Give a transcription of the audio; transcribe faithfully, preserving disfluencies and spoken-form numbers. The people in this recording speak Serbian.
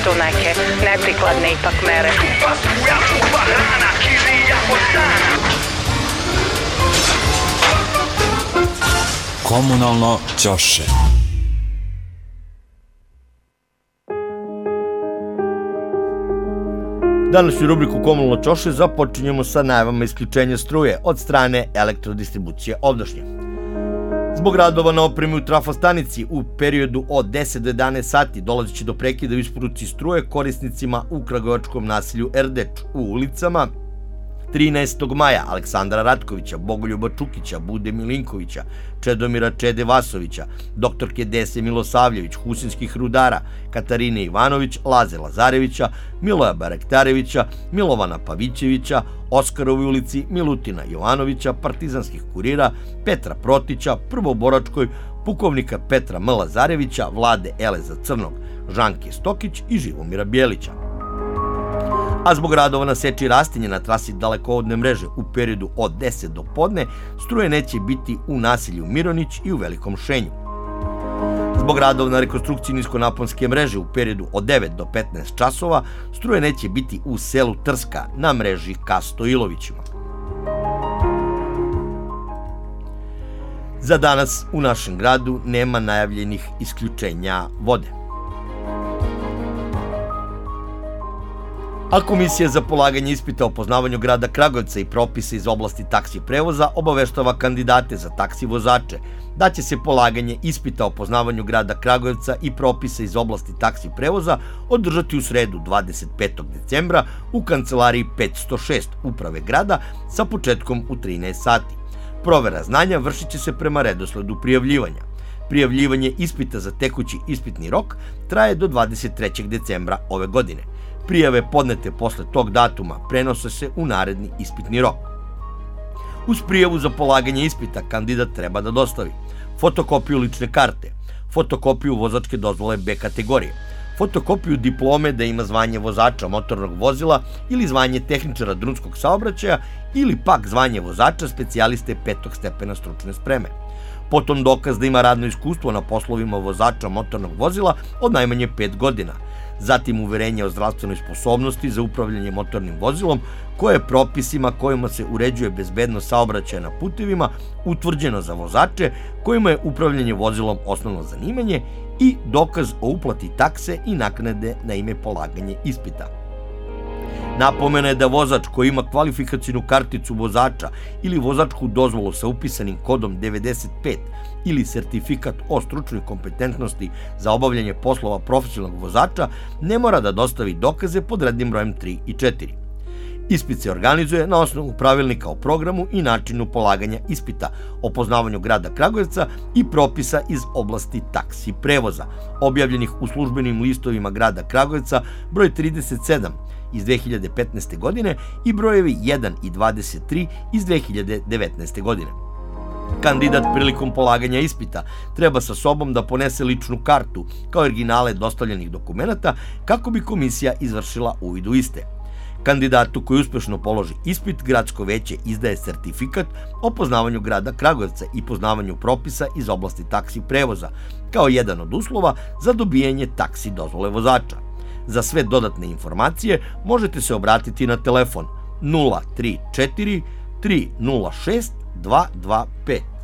tu neke neprikladne ipak mere. Komunalno ćoše. Današnju rubriku Komunalno ćoše započinjemo sa najavama isključenja struje od strane Elektrodistribucije Ovdašnje. Zbog radova na opremi u trafostanici u periodu od deset do jedanaest sati dolazit će do prekida u isporuci struje korisnicima u kragujevačkom naselju Erdeč u ulicama trinaestog maja Aleksandra Ratkovića, Bogoljuba Čukića, Bude Milinkovića, Čedomira Čede Vasovića, doktorke Dese Milosavljević, Husinskih rudara, Katarine Ivanović, Laze Lazarevića, Miloja Barektarevića, Milovana Pavićevića, Oskarovoj ulici, Milutina Jovanovića, Partizanskih kurira, Petra Protića, Prvoboračkoj, pukovnika Petra M. Lazarevića, Vlade Eleza Crnog, Žanke Stokić i Živomira Bjelića. A zbog radova na seči rastinje na trasi dalekovodne mreže u periodu od deset do podne, struje neće biti u naselju Mironić i u Velikom Šenju. Zbog radova na rekonstrukciji niskonaponske mreže u periodu od devet do petnaest časova, struje neće biti u selu Trska na mreži ka Stojilovićima. Za danas u našem gradu nema najavljenih isključenja vode. A Komisija za polaganje ispita o poznavanju grada Kragujevca i propisa iz oblasti taksi prevoza obaveštava kandidate za taksi vozače da će se polaganje ispita o poznavanju grada Kragujevca i propisa iz oblasti taksi prevoza održati u sredu dvadeset petog decembra u kancelariji petsto šest Uprave grada sa početkom u trinaest sati. Provera znanja vršit će se prema redosledu prijavljivanja. Prijavljivanje ispita za tekući ispitni rok traje do dvadeset trećeg decembra ove godine. Prijave podnete posle tog datuma prenose se u naredni ispitni rok. Uz prijavu za polaganje ispita kandidat treba da dostavi fotokopiju lične karte, fotokopiju vozačke dozvole B kategorije, fotokopiju diplome da ima zvanje vozača motornog vozila ili zvanje tehničara drumskog saobraćaja ili pak zvanje vozača specijaliste petog stepena stručne spreme. Potom dokaz da ima radno iskustvo na poslovima vozača motornog vozila od najmanje pet godina. Zatim uverenje o zdravstvenoj sposobnosti za upravljanje motornim vozilom koje je propisima kojima se uređuje bezbednost saobraćaja na putevima utvrđeno za vozače kojima je upravljanje vozilom osnovno zanimanje i dokaz o uplati takse i naknade na ime polaganje ispita. Napomena je da vozač koji ima kvalifikacijnu karticu vozača ili vozačku dozvolu sa upisanim kodom devedeset pet ili sertifikat o stručnoj kompetentnosti za obavljanje poslova profesionalnog vozača ne mora da dostavi dokaze pod rednim brojem tri i četiri. Ispit se organizuje na osnovu pravilnika o programu i načinu polaganja ispita o poznavanju grada Kragujevca i propisa iz oblasti taksi prevoza, objavljenih u službenim listovima grada Kragujevca broj trideset sedam iz dve hiljade petnaeste godine i brojevi jedan i dvadeset tri iz dve hiljade devetnaeste godine. Kandidat prilikom polaganja ispita treba sa sobom da ponese ličnu kartu kao originale dostavljenih dokumenata kako bi komisija izvršila uvid u iste. Kandidatu koji uspešno položi ispit, gradsko veće izdaje sertifikat o poznavanju grada Kragujevca i poznavanju propisa iz oblasti taksi prevoza, kao jedan od uslova za dobijanje taksi dozvole vozača. Za sve dodatne informacije možete se obratiti na telefon nula tri četiri tri nula šest dva dva pet.